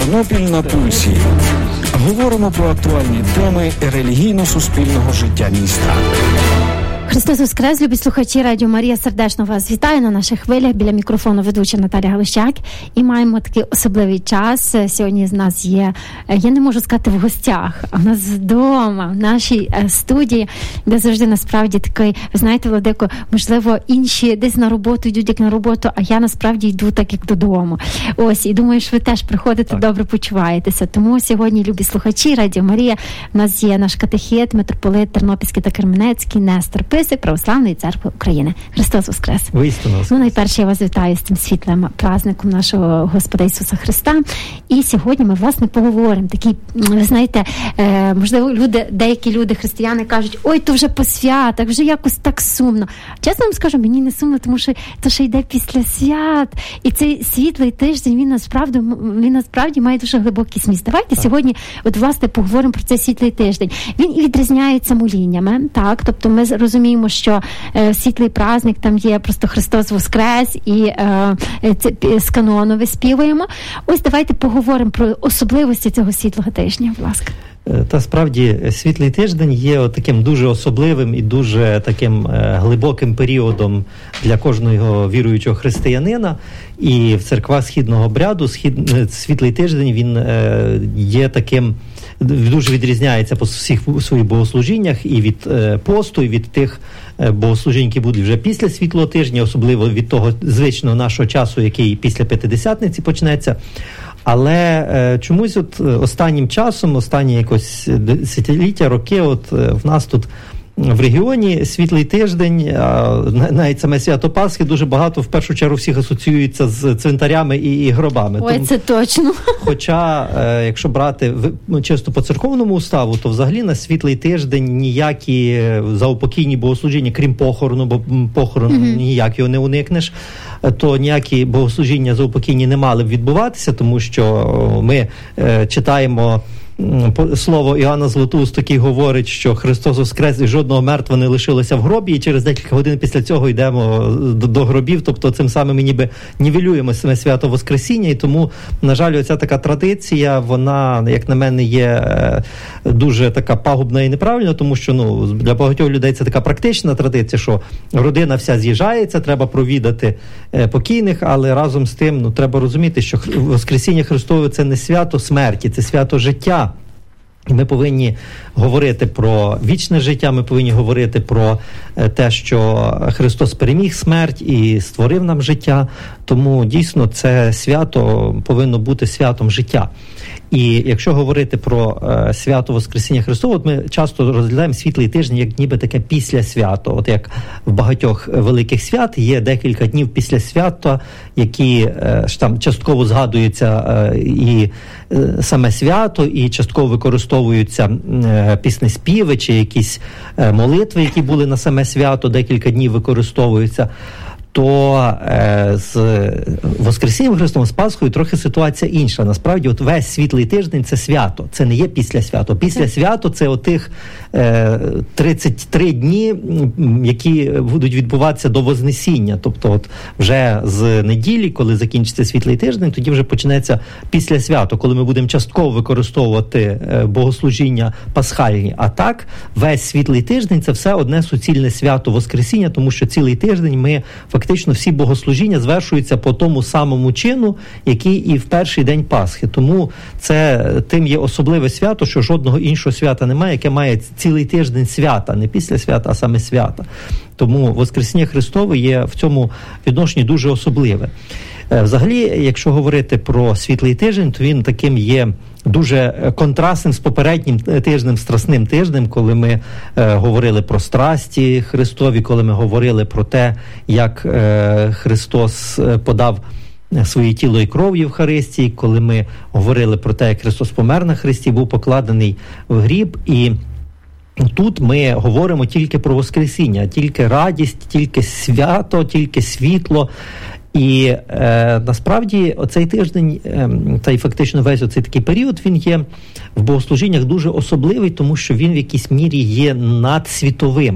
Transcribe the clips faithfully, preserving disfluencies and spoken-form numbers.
Тернопіль на пульсі. Говоримо про актуальні теми релігійно-суспільного життя міста. Христос Воскрес, любі слухачі Радіо Марія, сердечно вас вітаю на наших хвилях. Біля мікрофону ведуча Наталя Галущак. І маємо такий особливий час. Сьогодні з нас є, я не можу сказати в гостях, а в нас вдома, в нашій студії, де завжди насправді такий, ви знаєте, Владико, можливо, інші десь на роботу йдуть як на роботу, а я насправді йду так, як додому. Ось, і думаю, що ви теж приходите, так. Добре почуваєтеся. Тому сьогодні, любі слухачі Радіо Марія, в нас є наш катехет, митрополит Тернопільський та Керменецький Нестор Писик Православної Церкви України. Христос Воскрес! Воістину Воскрес! Ну, найперше я вас вітаю з цим світлим праздником нашого Господа Ісуса Христа. І сьогодні ми, власне, поговоримо. Такі, ви знаєте, е, можливо, люди, деякі люди, християни, кажуть, ой, то вже по святах, вже якось так сумно. Чесно вам скажу, мені не сумно, тому що то ще йде після свят. І цей світлий тиждень, він насправді, він насправді має дуже глибокий зміст. Давайте так. Сьогодні, от, власне, поговоримо про цей світлий тиждень. Він і відрізняється моліннями, так? Тобто ми розуміємо, що е, світлий праздник, там є просто Христос Воскрес і е, це, з канону виспівуємо. Ось давайте поговоримо про особливості цього світлого тижня, будь ласка. Та справді світлий тиждень є таким дуже особливим і дуже таким е, глибоким періодом для кожного віруючого християнина. І в церквах східного обряду схід, світлий тиждень він е, є таким, дуже відрізняється по всіх своїх богослужіннях і від е, посту, і від тих е, богослужінь, які будуть вже після світлого тижня, особливо від того звичного нашого часу, який після П'ятидесятниці почнеться. Але е, чомусь от останнім часом, останні якось десятиліття, роки, от е, в нас тут в регіоні світлий тиждень, а навіть саме свято Пасхи дуже багато, в першу чергу, всіх асоціюється з цвинтарями і, і гробами. Ой, тому, це точно. Хоча, е, якщо брати в, чисто по церковному уставу, то взагалі на світлий тиждень ніякі заупокійні богослужіння, крім похорону, бо похорону mm-hmm. ніяк його не уникнеш, то ніякі богослужіння заупокійні не мали б відбуватися, тому що ми е, читаємо слово Іоанна Златоуст, який говорить, що Христос Воскрес і жодного мертвого не лишилося в гробі, і через декілька годин після цього йдемо до, до гробів, тобто цим самим ми ніби нівелюємо саме свято Воскресіння, і тому, на жаль, оця така традиція, вона, як на мене, є дуже така пагубна і неправильна, тому що, ну, для багатьох людей це така практична традиція, що родина вся з'їжджається, треба провідати покійних, але разом з тим, ну, треба розуміти, що Воскресіння Христове – це не свято смерті, це свято життя. І ми повинні говорити про вічне життя, ми повинні говорити про те, що Христос переміг смерть і створив нам життя. Тому дійсно це свято повинно бути святом життя. І якщо говорити про е, свято Воскресіння Христового, от ми часто розглядаємо світлий тиждень як ніби таке після свято. От як в багатьох великих свят є декілька днів після свята, які е, там частково згадуються е, і е, саме свято, і частково використовуються е, піснеспіви чи якісь е, молитви, які були на саме свято, декілька днів використовуються. То е, з Воскресінням Христовим, з Пасхою трохи ситуація інша. Насправді, от весь світлий тиждень – це свято, це не є після свято. Після свято – це отих е, тридцять три дні, які будуть відбуватися до Вознесіння. Тобто, от вже з неділі, коли закінчиться світлий тиждень, тоді вже почнеться після свято, коли ми будемо частково використовувати е, богослужіння пасхальні. А так, весь світлий тиждень – це все одне суцільне свято Воскресіння, тому що цілий тиждень ми фактично всі богослужіння звершуються по тому самому чину, який і в перший день Пасхи. Тому це тим є особливе свято, що жодного іншого свята немає, яке має цілий тиждень свята, не після свята, а саме свята. Тому Воскресіння Христове є в цьому відношенні дуже особливе. Взагалі, якщо говорити про світлий тиждень, то він таким є дуже контрастним з попереднім тижнем, страсним тижнем, коли ми е, говорили про страсті Христові, коли ми говорили про те, як е, Христос подав своє тіло і кров в Євхаристії, коли ми говорили про те, як Христос помер на хресті, був покладений в гріб. І тут ми говоримо тільки про Воскресіння, тільки радість, тільки свято, тільки світло. І е, насправді оцей тиждень, е, та й фактично весь оцей такий період, він є в богослужіннях дуже особливий, тому що він в якійсь мірі є надсвітовим.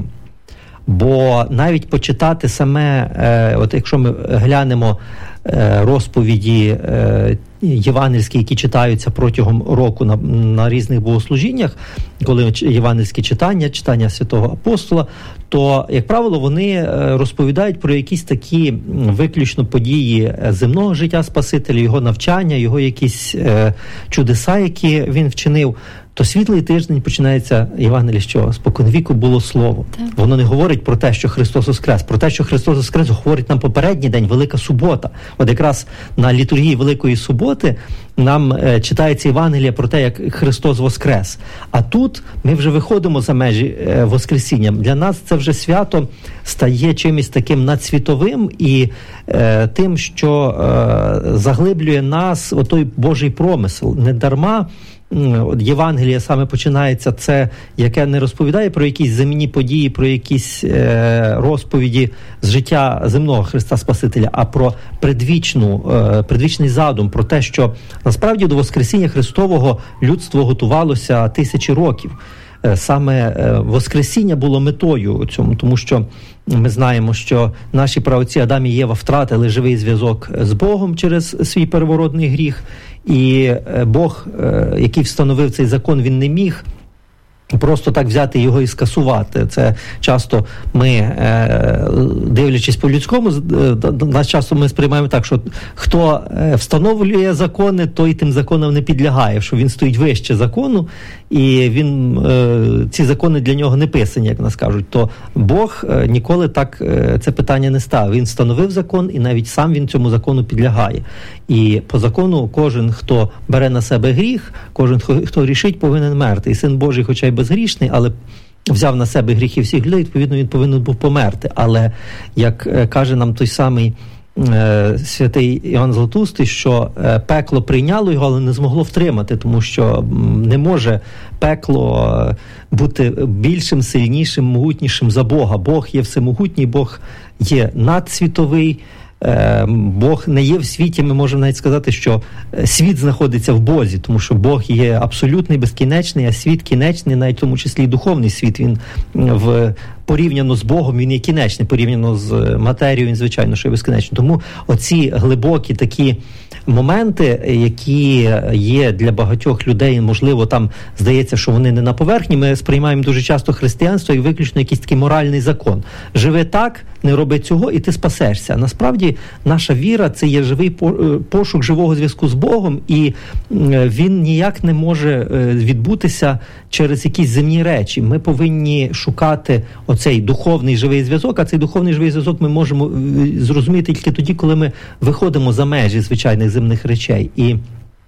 Бо навіть почитати саме, е, от якщо ми глянемо е, розповіді, е, євангельські, які читаються протягом року на, на різних богослужіннях, коли євангельські читання, читання святого апостола, то, як правило, вони розповідають про якісь такі виключно події земного життя Спасителя, його навчання, його якісь е, чудеса, які він вчинив. То світлий тиждень починається Євангеліє, що споконвіку було Слово. Так. Воно не говорить про те, що Христос воскрес. Про те, що Христос воскрес, говорить нам попередній день, Велика Субота. От якраз на літургії Великої Суботи нам е, читається Євангеліє про те, як Христос воскрес. А тут ми вже виходимо за межі е, Воскресіння. Для нас це вже свято стає чимось таким надсвітовим і е, тим, що е, заглиблює нас отой Божий промисел. Не дарма От Євангеліє саме починається це, яке не розповідає про якісь земні події, про якісь е, розповіді з життя земного Христа Спасителя, а про предвічну, е, предвічний задум, про те, що насправді до Воскресіння Христового людство готувалося тисячі років. Е, саме е, Воскресіння було метою цьому, тому що ми знаємо, що наші праотці Адам і Єва втратили живий зв'язок з Богом через свій первородний гріх. І Бог, який встановив цей закон, він не міг просто так взяти його і скасувати. Це часто ми, дивлячись по-людському, нас часто ми сприймаємо так, що хто встановлює закони, той тим законам не підлягає, що він стоїть вище закону, і він, ці закони для нього не писані, як нас кажуть. То Бог ніколи так це питання не ставив. Він встановив закон, і навіть сам він цьому закону підлягає. І по закону кожен, хто бере на себе гріх, кожен, хто грішить, повинен мерти. І Син Божий, хоча й безгрішний, але взяв на себе гріхи всіх людей, відповідно, він повинен був померти. Але, як каже нам той самий е, святий Іоанн Златоустий, що е, пекло прийняло його, але не змогло втримати, тому що не може пекло бути більшим, сильнішим, могутнішим за Бога. Бог є всемогутній, Бог є надсвітовий, Бог не є в світі, ми можемо навіть сказати, що світ знаходиться в Бозі, тому що Бог є абсолютний, безкінечний, а світ кінечний, навіть в тому числі і духовний світ, він в порівняно з Богом, він є кінечний, порівняно з матерією, він, звичайно, що є безкінечний. Тому оці глибокі такі моменти, які є для багатьох людей, можливо, там здається, що вони не на поверхні, ми сприймаємо дуже часто християнство як виключно якийсь такий моральний закон. Живи так, не роби цього, і ти спасешся. А насправді наша віра – це є живий пошук живого зв'язку з Богом, і він ніяк не може відбутися через якісь земні речі. Ми повинні шукати оцей духовний живий зв'язок, а цей духовний живий зв'язок ми можемо зрозуміти тільки тоді, коли ми виходимо за межі звичайних земних речей. І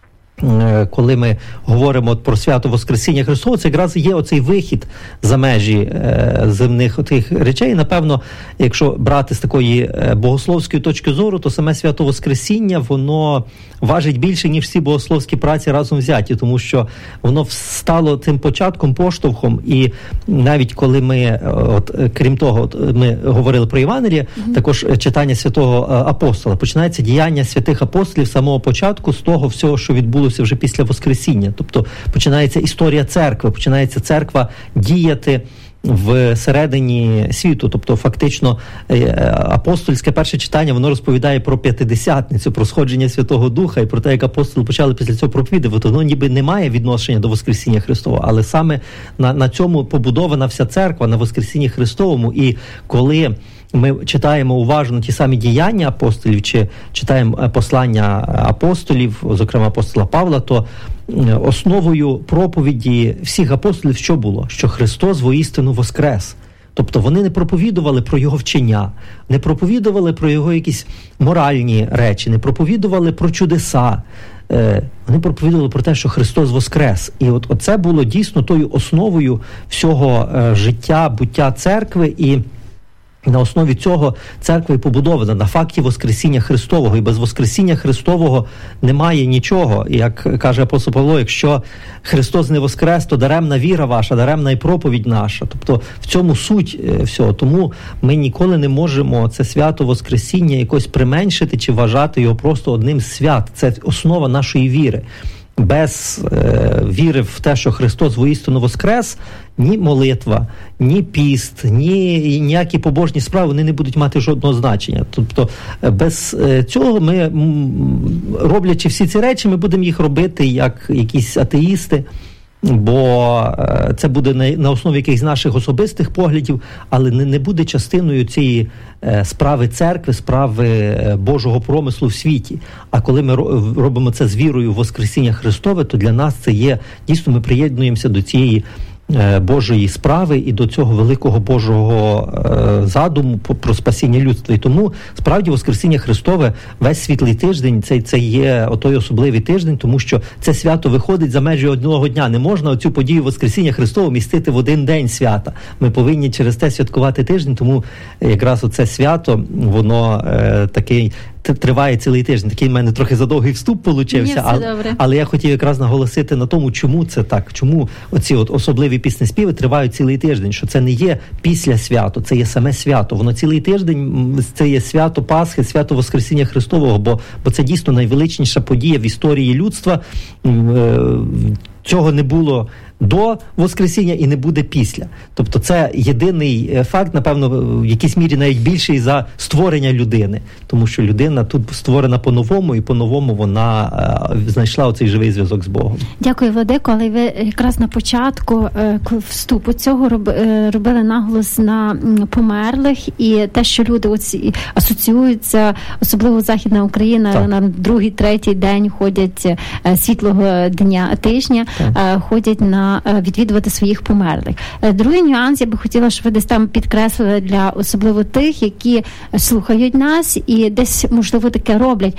коли ми говоримо про свято Воскресіння Христового, це якраз є оцей вихід за межі е, земних тих речей. Напевно, якщо брати з такої е, богословської точки зору, то саме свято Воскресіння, воно важить більше, ніж всі богословські праці разом взяті, тому що воно стало тим початком, поштовхом, і навіть коли ми, от, крім того, от, ми говорили про Євангеліє, mm-hmm. також читання святого апостола, починається діяння святих апостолів з самого початку, з того всього, що відбулося вже після Воскресіння. Тобто починається історія церкви, починається церква діяти в середині світу. Тобто фактично апостольське перше читання, воно розповідає про П'ятидесятницю, про сходження Святого Духа і про те, як апостоли почали після цього проповідувати. Воно ніби не має відношення до Воскресіння Христового, але саме на, на цьому побудована вся церква, на Воскресінні Христовому. І коли ми читаємо уважно ті самі діяння апостолів, чи читаємо послання апостолів, зокрема апостола Павла, то основою проповіді всіх апостолів що було? Що Христос воістину воскрес. Тобто вони не проповідували про його вчення, не проповідували про його якісь моральні речі, не проповідували про чудеса. Вони проповідували про те, що Христос воскрес. І от оце було дійсно тою основою всього життя, буття церкви, і на основі цього церква і побудована, на факті Воскресіння Христового. І без Воскресіння Христового немає нічого. І як каже апостол Павло, якщо Христос не воскрес, то даремна віра ваша, даремна і проповідь наша. Тобто в цьому суть всього. Тому ми ніколи не можемо це свято Воскресіння якось применшити чи вважати його просто одним з свят. Це основа нашої віри. без е, віри в те, що Христос воістину воскрес, ні молитва, ні піст, ні ніякі побожні справи, вони не будуть мати жодного значення. Тобто без цього ми, роблячи всі ці речі, ми будемо їх робити як якісь атеїсти, бо це буде на, на основі якихось наших особистих поглядів, але не, не буде частиною цієї справи церкви, справи Божого промислу в світі. А коли ми робимо це з вірою в Воскресіння Христове, то для нас це є, дійсно, ми приєднуємося до цієї Божої справи і до цього великого Божого е, задуму про спасіння людства. І тому, справді, Воскресіння Христове, весь світлий тиждень, це, це є отой особливий тиждень, тому що це свято виходить за межі одного дня. Не можна оцю подію Воскресіння Христового містити в один день свята. Ми повинні через те святкувати тиждень, тому якраз оце свято, воно е, такий триває цілий тиждень. Такий в мене трохи задовгий вступ получився, але, але я хотів якраз наголосити на тому, чому це так, чому оці от особливі піснеспіви тривають цілий тиждень, що це не є після свято, це є саме свято. Воно цілий тиждень, це є свято Пасхи, свято Воскресіння Христового, бо, бо це дійсно найвеличніша подія в історії людства. Цього не було до Воскресіння і не буде після. Тобто це єдиний факт, напевно, в якійсь мірі навіть більший за створення людини. Тому що людина тут створена по-новому, і по-новому вона е, знайшла оцей живий зв'язок з Богом. Дякую, Владико, але ви якраз на початку е, вступу цього роб, е, робили наголос на померлих, і те, що люди оці, асоціюються, особливо Західна Україна, так. на другий, третій день ходять е, світлого дня, тижня, е, ходять на відвідувати своїх померлих. Другий нюанс, я би хотіла, щоб ви десь там підкреслили для особливо тих, які слухають нас і десь, можливо, таке роблять.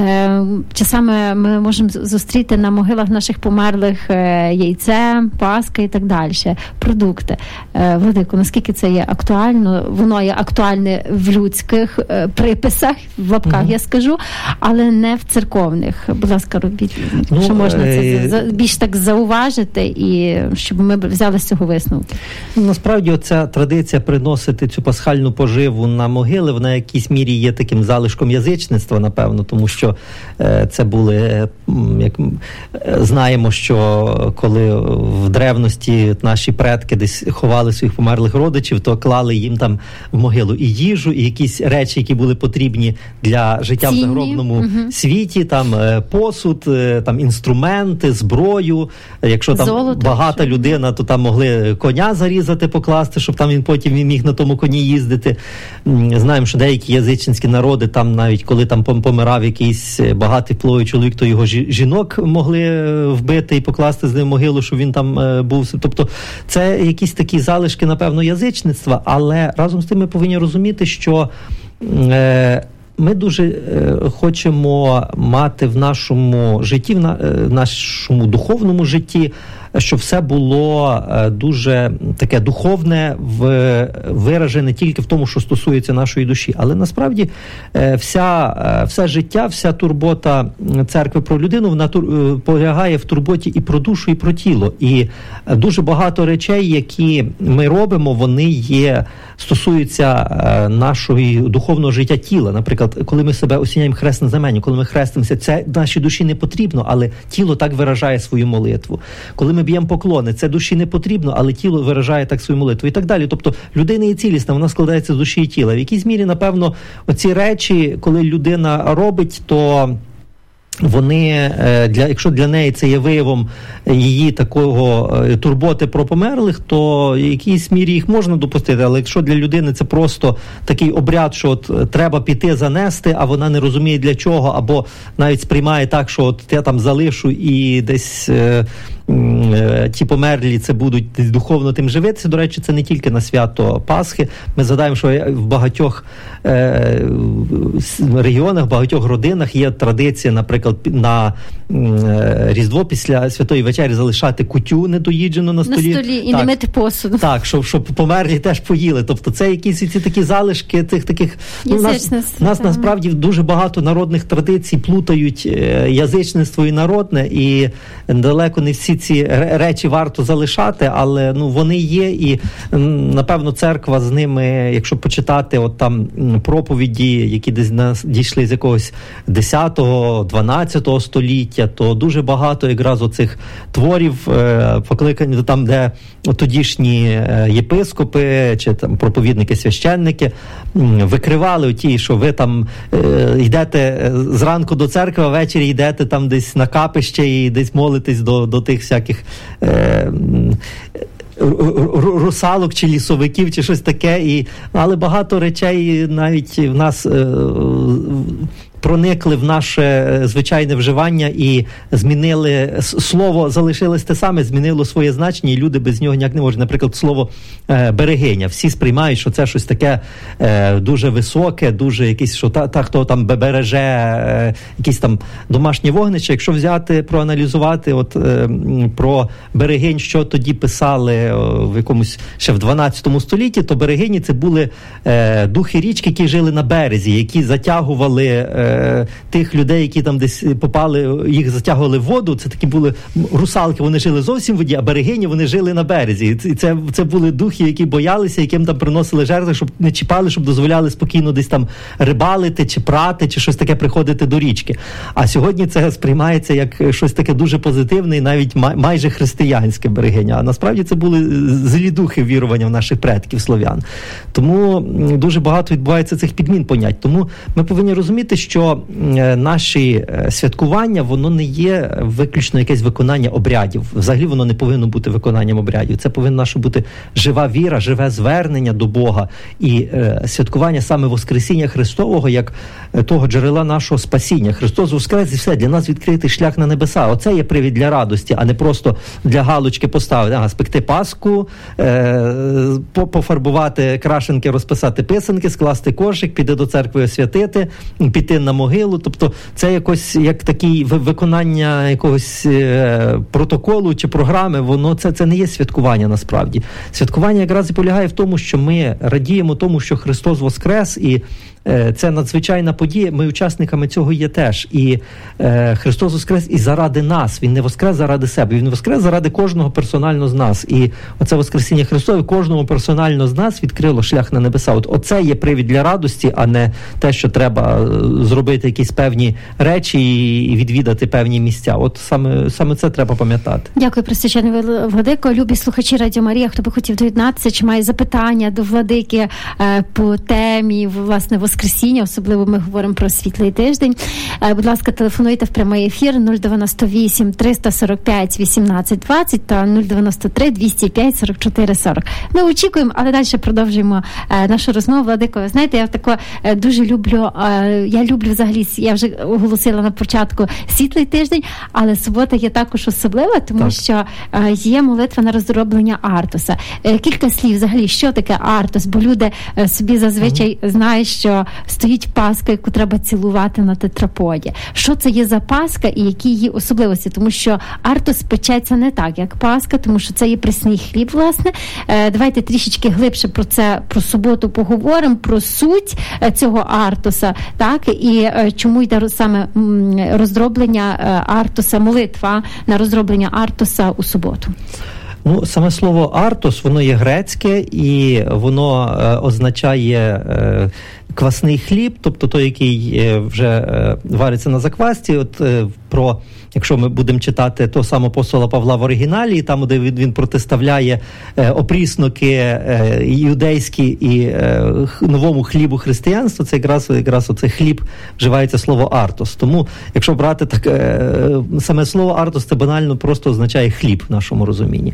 Часами ми можемо зустріти на могилах наших померлих яйце, паска і так далі, продукти. Владико, наскільки це є актуально? Воно є актуальне в людських приписах, в лапках mm-hmm. я скажу, але не в церковних. Будь ласка, робіть, ну, що можна е- це більш так зауважити і щоб ми взяли з цього висновку. Насправді, оця традиція приносити цю пасхальну поживу на могили, вона в якійсь мірі є таким залишком язичництва, напевно, тому що е, це були, як знаємо, що коли в древності наші предки десь ховали своїх померлих родичів, то клали їм там в могилу і їжу, і якісь речі, які були потрібні для життя Цінні. в загробному угу. світі, там е, посуд, е, там інструменти, зброю, якщо там Золото. багата людина, то там могли коня зарізати, покласти, щоб там він потім він міг на тому коні їздити. Знаємо, що деякі язичницькі народи, там навіть коли там помирав якийсь багатий впливовий чоловік, то його жінок могли вбити і покласти з ним могилу, щоб він там був. Тобто це якісь такі залишки, напевно, язичництва, але разом з тим ми повинні розуміти, що е- ми дуже е, хочемо мати в нашому житті, в, на, е, в нашому духовному житті, щоб все було е, дуже таке духовне, в, виражене тільки в тому, що стосується нашої душі. Але насправді е, вся, е, все життя, вся турбота церкви про людину, вона тур, е, полягає в турботі і про душу, і про тіло. І е, дуже багато речей, які ми робимо, вони є, стосуються е, нашого духовного життя тіла. Наприклад, коли ми себе осіняємо хресним знаменем, коли ми хрестимося, це нашій душі не потрібно, але тіло так виражає свою молитву. Коли ми б'ємо поклони, це душі не потрібно, але тіло виражає так свою молитву і так далі. Тобто людина є цілісна, вона складається з душі і тіла. В якійсь мірі, напевно, оці речі, коли людина робить, то вони, для, якщо для неї це є виявом її такого турботи про померлих, то в якійсь мірі їх можна допустити, але якщо для людини це просто такий обряд, що от треба піти занести, а вона не розуміє для чого, або навіть сприймає так, що от я там залишу і десь е, е, ті померлі це будуть духовно тим живитися. До речі, це не тільки на свято Пасхи. Ми згадаємо, що в багатьох е, регіонах, в багатьох родинах є традиція, наприклад, на Різдво після Святої Вечері залишати кутю недоїджену на столі. На столі і так, не мити посуду. Так, щоб, щоб померлі теж поїли. Тобто це якісь ці такі залишки цих таких... Ну, нас, нас насправді дуже багато народних традицій плутають язичництво і народне, і далеко не всі ці речі варто залишати, але ну вони є, і напевно церква з ними, якщо почитати от там проповіді, які десь нас дійшли з якогось десятого, дванадцятого століття, то дуже багато якраз оцих творів е, покликані там, де тодішні єпископи чи там проповідники, священники викривали оті, що ви там е, йдете зранку до церкви, а ввечері йдете там десь на капище і десь молитесь до, до тих всяких е, русалок чи лісовиків, чи щось таке. І, але багато речей навіть в нас е, проникли в наше звичайне вживання і змінили, слово залишилось те саме, змінило своє значення, і люди без нього ніяк не можуть. Наприклад, слово е, берегиня. Всі сприймають, що це щось таке е, дуже високе, дуже якесь, що та, та хто там береже е, якісь там домашні вогнища. Якщо взяти, проаналізувати от е, про берегинь, що тоді писали е, в якомусь ще в дванадцятому столітті, то берегині це були е, духи річки, які жили на березі, які затягували е, тих людей, які там десь попали, їх затягували в воду. Це такі були русалки, вони жили зовсім в воді, а берегині вони жили на березі. І це, це були духи, які боялися, яким там приносили жертви, щоб не чіпали, щоб дозволяли спокійно десь там рибалити, чи прати, чи щось таке приходити до річки. А сьогодні це сприймається як щось таке дуже позитивне і навіть май, майже християнське берегиня. А насправді це були злі духи вірування в наших предків слов'ян. Тому дуже багато відбувається цих підмін понять. Тому ми повинні розуміти, що що наші святкування, воно не є виключно якесь виконання обрядів. Взагалі воно не повинно бути виконанням обрядів. Це повинна наша бути жива віра, живе звернення до Бога. І е, святкування саме Воскресіння Христового, як того джерела нашого спасіння. Христос воскрес і все, для нас відкритий шлях на небеса. Оце є привід для радості, а не просто для галочки поставити, ага, спекти Пасху, е, пофарбувати крашенки, розписати писанки, скласти кошик, піти до церкви освятити, піти на могилу. Тобто це якось як такі виконання якогось е, протоколу чи програми, воно це, це не є святкування насправді. Святкування якраз і полягає в тому, що ми радіємо тому, що Христос воскрес, і е, це надзвичайна подія, ми учасниками цього є теж. І е, Христос воскрес і заради нас, Він не воскрес заради себе, Він воскрес заради кожного персонально з нас. І оце Воскресіння Христове кожному персонально з нас відкрило шлях на небеса. От оце є привід для радості, а не те, що треба зробити якісь певні речі і відвідати певні місця. От саме, саме це треба пам'ятати. Дякую, Пресвящений Владико. Любі слухачі Радіо Марія, хто би хотів доєднатися, чи має запитання до Владики е, по темі, власне, Воскресіння, особливо ми говоримо про світлий тиждень. Е, будь ласка, телефонуйте в прямий ефір нуль дев'яносто вісім триста сорок п'ять вісімнадцять двадцять та нуль дев'яносто три двісті п'ять сорок чотири сорок. Ми очікуємо, але далі продовжуємо е, нашу розмову. Владико, знаєте, я тако е, дуже люблю, е, я люблю взагалі, я вже оголосила на початку світлий тиждень, але субота є також особлива, тому так. що е, є молитва на розроблення Артоса. Е, кілька слів взагалі, що таке Артос, бо люди е, собі зазвичай mm-hmm. знають, що стоїть паска, яку треба цілувати на тетраподі. Що це є за паска і які її особливості? Тому що Артос печеться не так, як паска, тому що це є пресний хліб, власне. Е, давайте трішечки глибше про це, про суботу поговоримо, про суть е, цього Артоса, так, і е, чому йде саме м, розроблення е, Артоса, молитва на розроблення Артоса у суботу. Ну, саме слово «артос», воно є грецьке, і воно е, означає е, квасний хліб, тобто той, який е, вже е, вариться на заквасці. От е, про, якщо ми будемо читати того самого апостола Павла в оригіналі, там, де він, він протиставляє е, опрісноки е, юдейські і е, новому хлібу християнства, це якраз, якраз оцей хліб вживається слово «артос». Тому, якщо брати так, е, саме слово «артос», це банально просто означає хліб в нашому розумінні.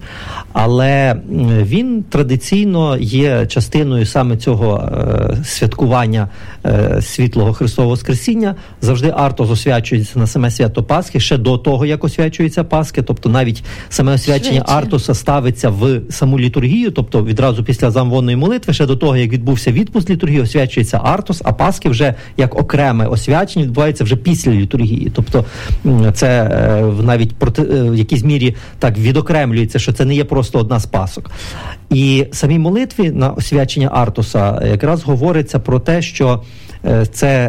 Але він традиційно є частиною саме цього е, святкування е, світлого Христового Воскресіння. Завжди Артос освячується на саме свято Пасхи, ще до того, як освячується Пасхи, тобто навіть саме освячення Швидше. Артоса ставиться в саму літургію, тобто відразу після замвонної молитви, ще до того, як відбувся відпуск літургії, освячується Артос, а Пасхи вже як окреме освячення відбувається вже після літургії. Тобто це е, навіть проти, е, в якійсь мірі так відокремлюється, що це не є просто одна з пасок. І в самій молитві на освячення Артоса якраз говориться про те, що це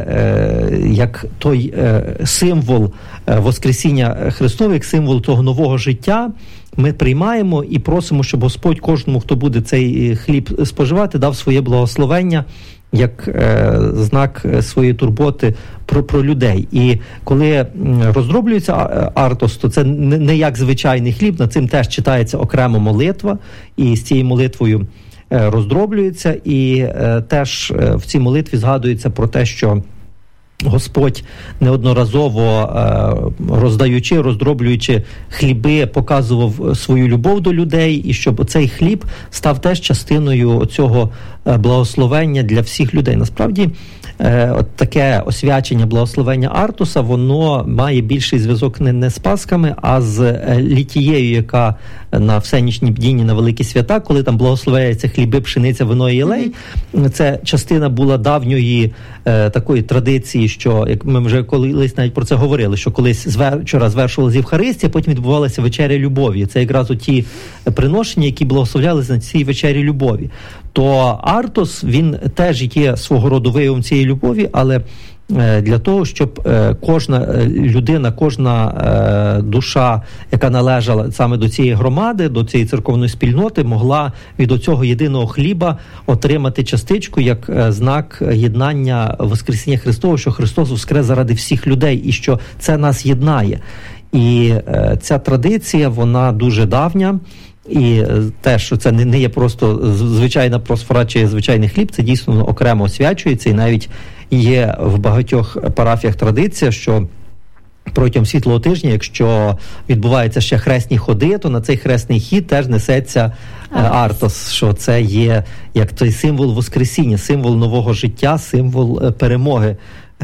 як той символ Воскресіння Христове, як символ того нового життя, ми приймаємо і просимо, щоб Господь кожному, хто буде цей хліб споживати, дав своє благословення, як е, знак своєї турботи про, про людей. І коли роздроблюється артос, то це не, не як звичайний хліб, над цим теж читається окрема молитва, і з цією молитвою е, роздроблюється, і е, теж е, в цій молитві згадується про те, що Господь неодноразово роздаючи, роздроблюючи хліби, показував свою любов до людей, і щоб цей хліб став теж частиною цього благословення для всіх людей. Насправді, от таке освячення благословення Артуса, воно має більший зв'язок не, не з Пасхами, а з літією, яка на всенічні бдінні, на великі свята, коли там благословляється хліби, пшениця, вино і єлей. Mm-hmm. Це частина була давньої е, такої традиції, що, як ми вже колись навіть про це говорили, що колись звечора звершувалася Євхаристія, потім відбувалася вечеря любові. Це якраз ті приношення, які благословлялися на цій вечері любові. То Артос, він теж є свого роду виявом цієї любові, але для того, щоб кожна людина, кожна душа, яка належала саме до цієї громади, до цієї церковної спільноти, могла від оцього єдиного хліба отримати частичку як знак єднання Воскресіння Христового, що Христос воскрес заради всіх людей і що це нас єднає. І ця традиція, вона дуже давня. І те, що це не є просто звичайна просфора чи звичайний хліб, це дійсно окремо освячується, і навіть є в багатьох парафіях традиція, що протягом світлого тижня, якщо відбуваються ще хресні ходи, то на цей хресний хід теж несеться Артос, що це є як той символ Воскресіння, символ нового життя, символ перемоги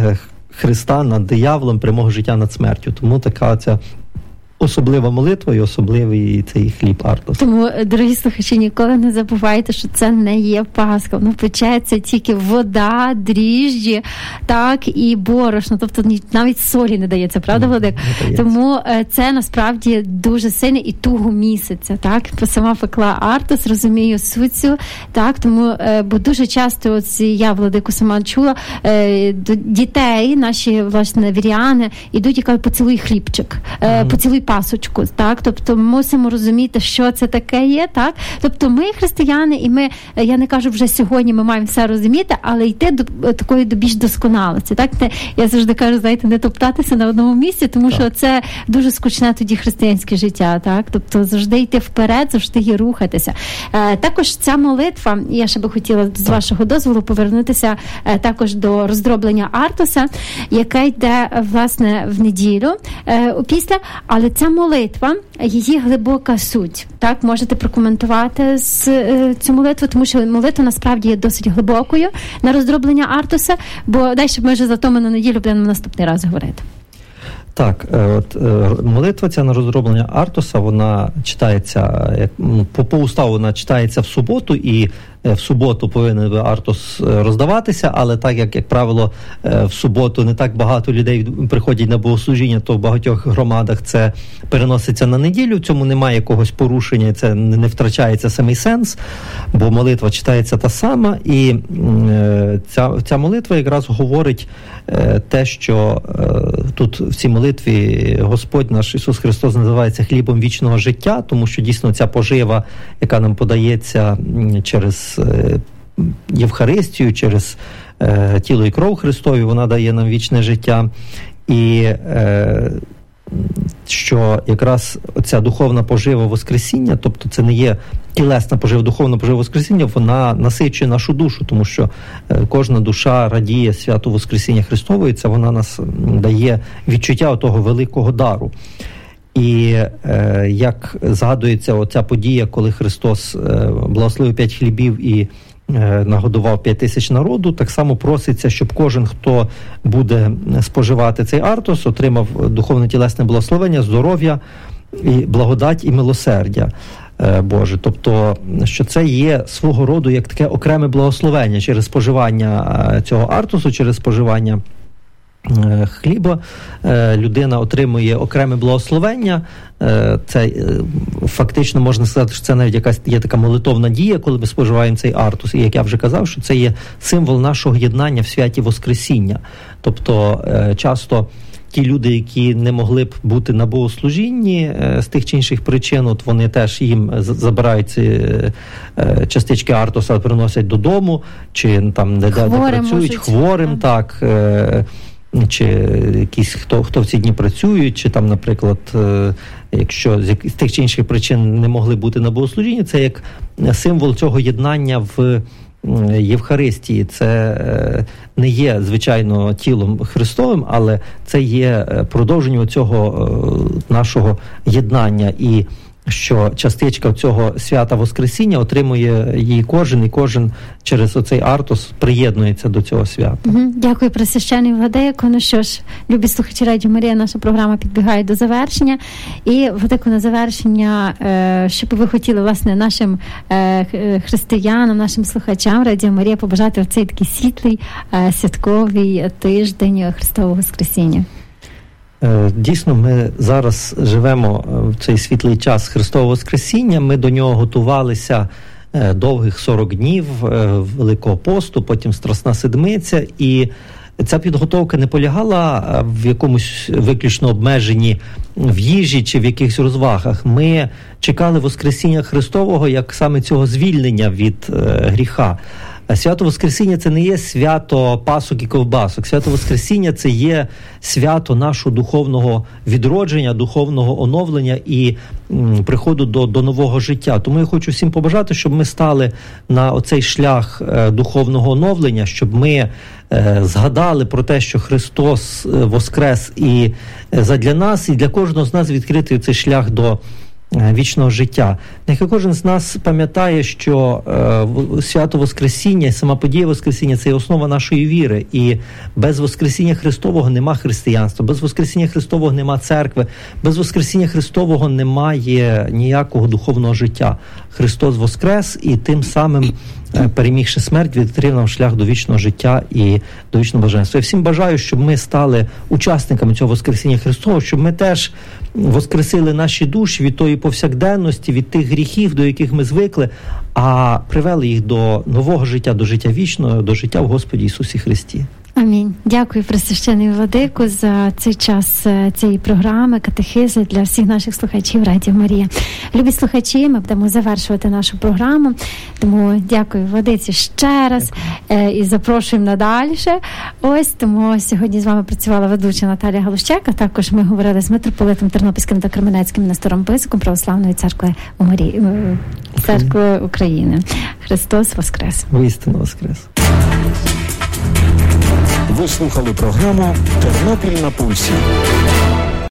Христа над дияволом, перемоги життя над смертю. Тому така ця особлива молитва і особливий цей хліб Артос. Тому, дорогі слухачі, ніколи не забувайте, що це не є Пасха. Воно печеться тільки вода, дріжджі, так, і борошно. Тобто навіть солі не дається, правда, Владик? Тому це насправді дуже сильне і туго місяця, так? Сама пекла Артос, розумію суть цю, так? Тому, бо дуже часто, ось я, Владику, сама чула, до дітей, наші, власне, віряни, ідуть і кажуть, поцілуй хлібчик, mm-hmm. поцілуй пасочку, так? Тобто мусимо розуміти, що це таке є, так? Тобто ми християни, і ми, я не кажу вже сьогодні, ми маємо все розуміти, але йти до такої до більш досконалості, так? Я завжди кажу, знаєте, не топтатися на одному місці, тому так. що це дуже скучне тоді християнське життя, так? Тобто завжди йти вперед, завжди і рухатися. Е, також ця молитва, я ще би хотіла з вашого дозволу повернутися е, також до роздроблення Артоса, яке йде, власне, в неділю е, опісля, але ця молитва, її глибока суть. Так, можете прокоментувати з, е, цю молитву, тому що молитва насправді є досить глибокою на роздроблення Артоса, бо далі ми вже за тому на неділю будемо наступний раз говорити. Так, от молитва ця на розроблення Артоса, вона читається, як, по, по уставу вона читається в суботу, і в суботу повинен Артос роздаватися, але так, як, як правило, в суботу не так багато людей приходять на богослужіння, то в багатьох громадах це переноситься на неділю, в цьому немає якогось порушення, це не втрачається самий сенс, бо молитва читається та сама, і ця, ця молитва якраз говорить те, що тут в цій молитві Господь наш Ісус Христос називається хлібом вічного життя, тому що дійсно ця пожива, яка нам подається через Євхаристію, через е, тіло і кров Христові, вона дає нам вічне життя. І е, що якраз ця духовна пожива Воскресіння, тобто це не є тілесна пожива, духовна пожива Воскресіння, вона насичує нашу душу, тому що е, кожна душа радіє святу Воскресіння Христової, це вона нас дає відчуття того великого дару. І е, як згадується оця подія, коли Христос е, благословив п'ять хлібів і е, нагодував п'ять тисяч народу, так само проситься, щоб кожен, хто буде споживати цей Артос, отримав духовне тілесне благословення, здоров'я, і благодать і милосердя е, Боже. Тобто, що це є свого роду як таке окреме благословення через споживання е, цього Артосу, через споживання хліба, людина отримує окреме благословення. Це фактично можна сказати, що це навіть якась є така молитовна дія, коли ми споживаємо цей артус. І як я вже казав, що це є символ нашого єднання в святі Воскресіння. Тобто часто ті люди, які не могли б бути на богослужінні з тих чи інших причин, от вони теж їм забирають ці частички артуса, приносять додому, чи там де, де працюють, можуть, хворим, так, так чи якісь, хто, хто в ці дні працюють, чи там, наприклад, якщо з тих чи інших причин не могли бути на богослужінні, це як символ цього єднання в Євхаристії. Це не є, звичайно, тілом Христовим, але це є продовженням цього нашого єднання. І що частичка цього свята Воскресіння отримує її кожен, і кожен через оцей артус приєднується до цього свята. Угу. Дякую, пресвящений Владико. Ну що ж, любі слухачі Радіо Марія, наша програма підбігає до завершення. І, Владико, на завершення, що би ви хотіли, власне, нашим християнам, нашим слухачам Радіо Марія побажати в цей такий світлий святковий тиждень Христового Воскресіння? Дійсно, ми зараз живемо в цей світлий час Христового Воскресіння. Ми до нього готувалися довгих сорок днів Великого посту, потім Страсна Седмиця. І ця підготовка не полягала в якомусь виключно обмеженні в їжі чи в якихось розвагах. Ми чекали Воскресіння Христового як саме цього звільнення від гріха. Свято Воскресіння – це не є свято пасок і ковбасок. Свято Воскресіння – це є свято нашого духовного відродження, духовного оновлення і м, приходу до, до нового життя. Тому я хочу всім побажати, щоб ми стали на оцей шлях е, духовного оновлення, щоб ми е, згадали про те, що Христос воскрес і е, задля нас, і для кожного з нас відкритий цей шлях до вічного життя. Нехай кожен з нас пам'ятає, що е, свято Воскресіння, сама подія Воскресіння – це є основа нашої віри. І без Воскресіння Христового нема християнства, без Воскресіння Христового нема церкви, без Воскресіння Христового немає ніякого духовного життя. Христос воскрес і тим самим, е, перемігши смерть, відкрив нам шлях до вічного життя і до вічного блаженства. Я всім бажаю, щоб ми стали учасниками цього Воскресіння Христового, щоб ми теж воскресили наші душі від тої повсякденності, від тих гріхів, до яких ми звикли, а привели їх до нового життя, до життя вічного, до життя в Господі Ісусі Христі. Амінь. Дякую, пресвящений Владико, за цей час цієї програми, катехизи для всіх наших слухачів Радіо Марія. Любі слухачі, ми будемо завершувати нашу програму, тому дякую Владиці ще раз е, і запрошуємо надальше. Ось, тому сьогодні з вами працювала ведуча Наталія Галущак, а також ми говорили з митрополитом Тернопільським та Кременецьким Нестором Писиком Православної церкви у Марії, церкви України. Христос воскрес! Воістину воскрес! Ви слухали програму «Тернопіль на пульсі».